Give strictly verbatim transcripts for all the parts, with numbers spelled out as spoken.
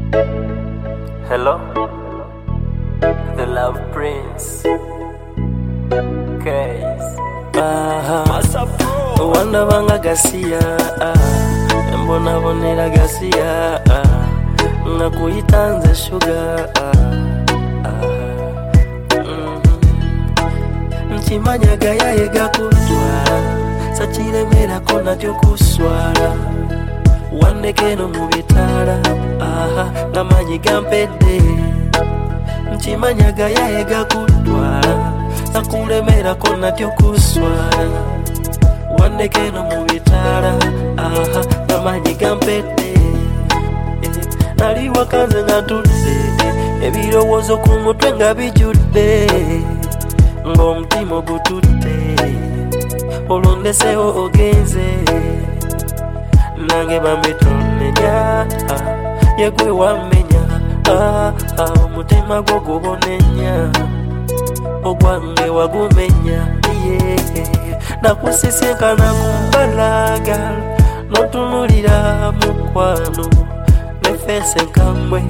Hello, the Love Prince. Case. Aha. Wanda banga gasia. Mbona bonera gasia. Nakuitanze sugar. Nchimanya gaya yega kutwara. Sachiremera kona tyo kuswara. Wandekeno mubitara. Aha, ngamanyi gampede. Nchimanya gaya yega kutwara. Sakulemera kona tyo kuswara. Wandekeno mubitara. Aha, ngamanyi gampede. Nali wakanze nga tudde. Ebirowoozo ku mutwe nga bijjudde. Ng'omutima ogutudde. Olondesewo ogenze. Nange bambi tonenya. Yegwe wamenya. Omutima gwo gubonenya. Ogwange wagumenya. Nakusisinkana ku mbalaga. Notunulira mukwano. Nefese nkambwe.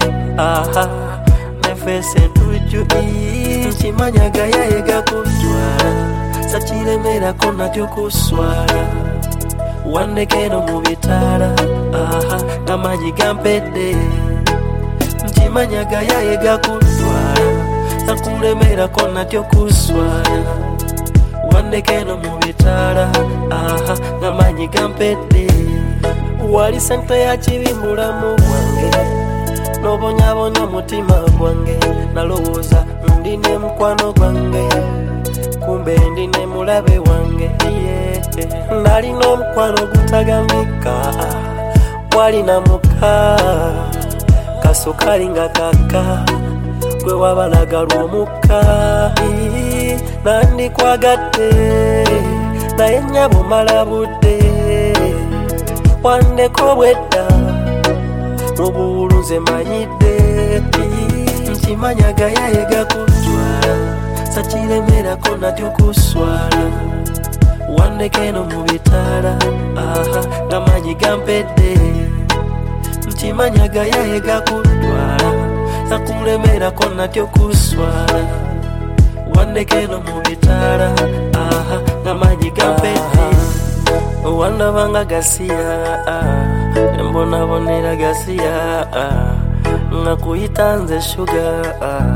Nefese ntujju. Nchimanya gaya yega kutwara. Sachiremera kona tyo kuswara. Wandekeno mubitara. Aha, ngamanyi gampede. Nchimanya gaya yega kutwara. Sakulemera kona tyo kuswara. Wandekeno mubitara. Aha, ngamanyi gampede. Wali sente ya chibi mulamu wange. Nobonyabonya mutima gwange. Nalowooza ndine mukwano gwange. Kumbe ndine mulabe wange. Yeah. Nalina omukwano gutagamika. Walina muka. Kasukali nga kaka. Gwe wabalaga lw'omuka. Nandikwagadde. Naye nnyabo mala budde. Wandeko bwedda. Mubuulu nze manyidde. Nchimanya gaya yega kutwara. Sachiremera kona tyo kuswara. Wandekeno mubitara. Aha, ngamanyi gampede. Nchimanya gaya yega kutwara. Sakulemera kona tyo kuswara. Wandekeno mubitara. Aha, ngamanyi gampede. Wanda banga gasia. Mbona bonera gasia. Nakuitanze sugar.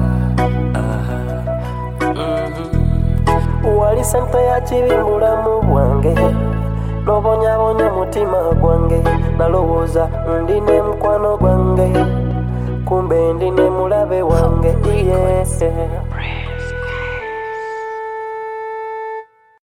Wali sente ya chibi mulamu bwange. Nobonyabonya mutima gwange. Nalowooza ndine mukwano gwange. Kumbe ndine mulabe wange. Yeah.